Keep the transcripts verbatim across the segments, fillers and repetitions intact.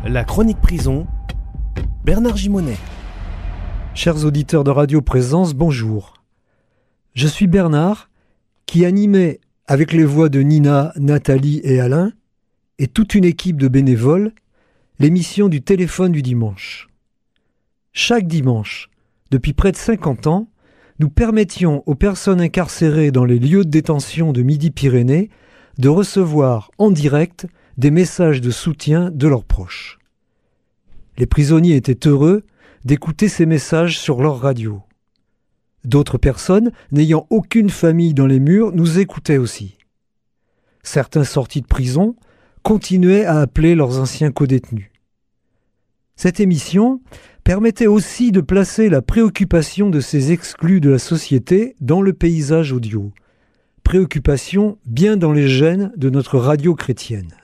La chronique prison, Bernard Gimonet. Chers auditeurs de Radio Présence, bonjour. Je suis Bernard, qui animait avec les voix de Nina, Nathalie et Alain, et toute une équipe de bénévoles, l'émission du téléphone du dimanche. Chaque dimanche, depuis près de cinquante ans, nous permettions aux personnes incarcérées dans les lieux de détention de Midi-Pyrénées de recevoir en direct des messages de soutien de leurs proches. Les prisonniers étaient heureux d'écouter ces messages sur leur radio. D'autres personnes, n'ayant aucune famille dans les murs, nous écoutaient aussi. Certains sortis de prison continuaient à appeler leurs anciens codétenus. Cette émission permettait aussi de placer la préoccupation de ces exclus de la société dans le paysage audio. Préoccupation bien dans les gènes de notre radio chrétienne.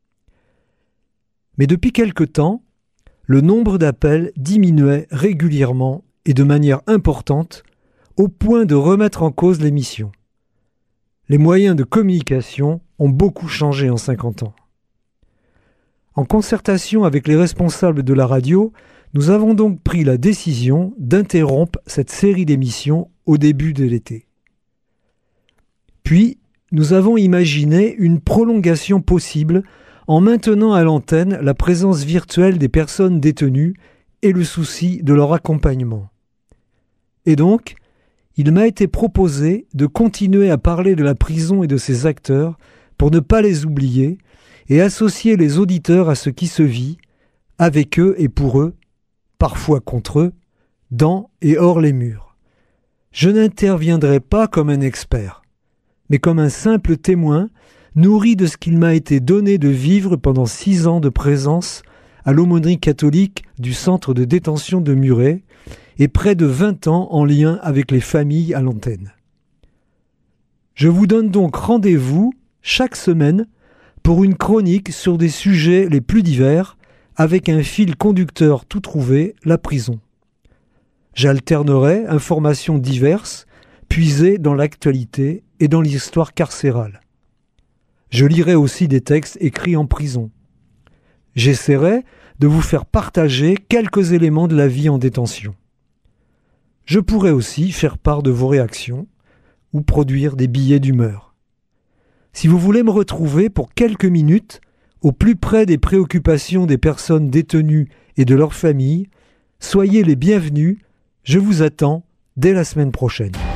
Mais depuis quelque temps, le nombre d'appels diminuait régulièrement et de manière importante, au point de remettre en cause l'émission. Les moyens de communication ont beaucoup changé en cinquante ans. En concertation avec les responsables de la radio, nous avons donc pris la décision d'interrompre cette série d'émissions au début de l'été. Puis, nous avons imaginé une prolongation possible en maintenant à l'antenne la présence virtuelle des personnes détenues et le souci de leur accompagnement. Et donc, il m'a été proposé de continuer à parler de la prison et de ses acteurs pour ne pas les oublier et associer les auditeurs à ce qui se vit, avec eux et pour eux, parfois contre eux, dans et hors les murs. Je n'interviendrai pas comme un expert, mais comme un simple témoin nourri de ce qu'il m'a été donné de vivre pendant six ans de présence à l'aumônerie catholique du centre de détention de Muret et près de vingt ans en lien avec les familles à l'antenne. Je vous donne donc rendez-vous chaque semaine pour une chronique sur des sujets les plus divers avec un fil conducteur tout trouvé, la prison. J'alternerai informations diverses puisées dans l'actualité et dans l'histoire carcérale. Je lirai aussi des textes écrits en prison. J'essaierai de vous faire partager quelques éléments de la vie en détention. Je pourrai aussi faire part de vos réactions ou produire des billets d'humeur. Si vous voulez me retrouver pour quelques minutes au plus près des préoccupations des personnes détenues et de leurs familles, soyez les bienvenus, je vous attends dès la semaine prochaine.